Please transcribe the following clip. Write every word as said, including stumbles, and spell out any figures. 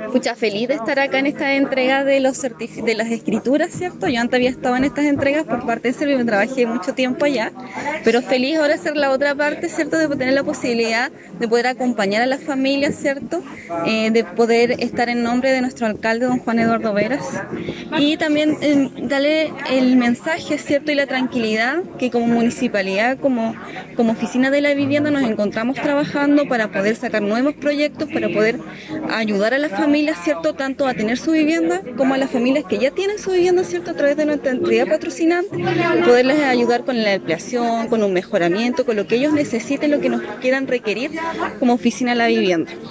Pucha, feliz de estar acá en esta entrega de los certifi- de las escrituras, ¿cierto? Yo antes había estado en estas entregas por parte de Servio, me trabajé mucho tiempo allá, pero feliz ahora de ser la otra parte, ¿cierto? De tener la posibilidad de poder acompañar a las familias, ¿cierto? Eh, de poder estar en nombre de nuestro alcalde, don Juan Eduardo Veras, y también eh, darle el mensaje, ¿cierto? Y la tranquilidad que como municipalidad, como, como oficina de la vivienda nos encontramos trabajando para poder sacar nuevos proyectos, para poder ayudar a las familias, ¿cierto? Tanto a tener su vivienda como a las familias que ya tienen su vivienda, ¿cierto? A través de nuestra entidad patrocinante, poderles ayudar con la ampliación, con un mejoramiento, con lo que ellos necesiten, lo que nos quieran requerir como oficina de la vivienda.